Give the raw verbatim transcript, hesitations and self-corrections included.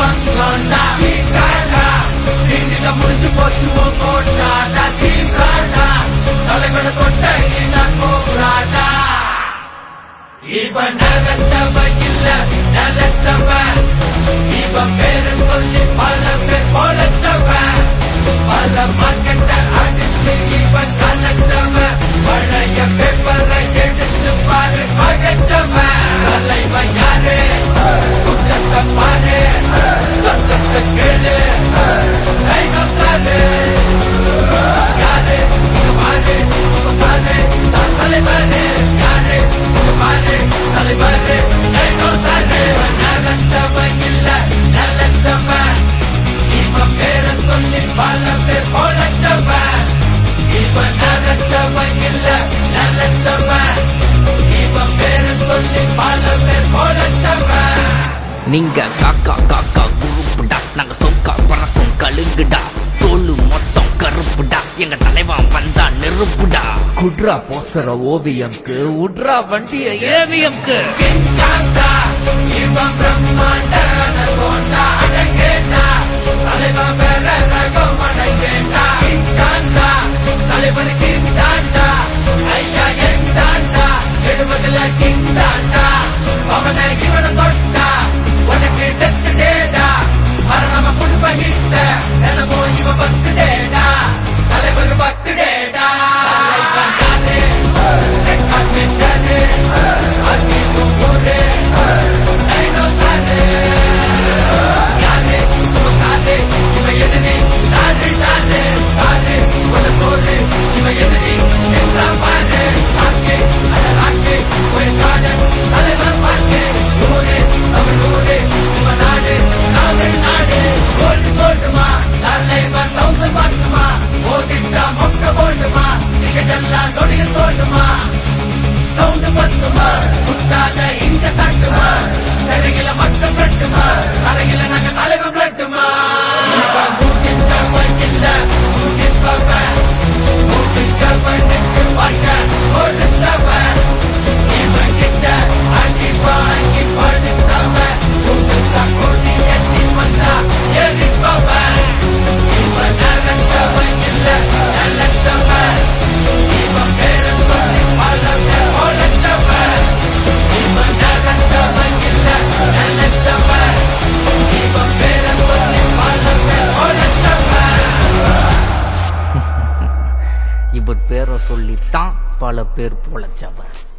பங்கோண்டா சீக்காண்டா சீண்டில முடிஞ்சு போச்சு போட்டாடா சீக்காண்டா தலைவன கொண்ட நான் போராடா இவன் நகச்சவ இல்ல நலச்சவ இவன் பேரு சொல்லி பல பேர் போலச்சவ பல மக்கட்ட அடிச்சு இவன் கலச்சவ பழைய பேப்பரை எடுத்து பாரு பகச்சவ தலைவன் யாரு குட்டத்தை பாரு சத்தத்தை கேளு சாரு யாரு இங்க பாரு சாரு தான் தலைவரு யாரு இங்க பாரு தலைவரு சாரு நலச்சவ இல்ல நலச்சவ இவன் பேர சொல்லி பல பேர் போலச்சவ இவன் நலச்சவ இல்ல நலச்சவ இவன் பேர சொல்லி பல பேர் போலச்சவ நீங்க காக்கா காக்கா குருப்புடா நாங்க சொக்கா பறக்கும் கழுங்குடா தோளு மொத்தம் கருப்புடா எங்க தலைவன் வந்தா நெருப்புடா குட்ரா போஸ்டர ஓவியம்க்கு உட்ரா வண்டிய ஏவியம்க்கு இவன் பிரம்மாண்ட கொண்டா அடங்கேண்டா தலைவன் வேற ரகம் அடங்கேண்டா கிண்டாண்டா தலைவனுக்கு கிண்டாண்டா ஐயா எந்தாண்டா எழுபதுல கிண்டாண்டா அவனை இவனை தொட்டா உனக்கு டெத்து டேடா மரணம குடும்ப ஹிட்ட என்னமோ இவன் பத்து டேடா தலைவர் பத்து டேடா சவுண்ட் பத்துமா குட்டாத இங்க சாட்டுமா தரையில மக்கள் ஃப்ரெண்டுமா தரையில நாங்க தலைவன் பிளட்டுமா இல்ல மூடிப்பவ மூடிச்சவனுக்கு வாழ்க்கை கொடுத்தவ இவன் கிட்ட அடி வாங்கி படுத்தவ புதுசா கொடி எத்தி வந்தா எரிப்பவ இவன் நலச்சவன் இல்ல நலச்சவ இவன் பேர சொல்லி பல பேர் போலச்சவ இவன் நலச்சவன் இல்ல நலச்சவ இவன் பேர சொல்லி பல பேர் போலச்சவ இவர் பேரை சொல்லித்தான் பல பேர் போலச்சவர்.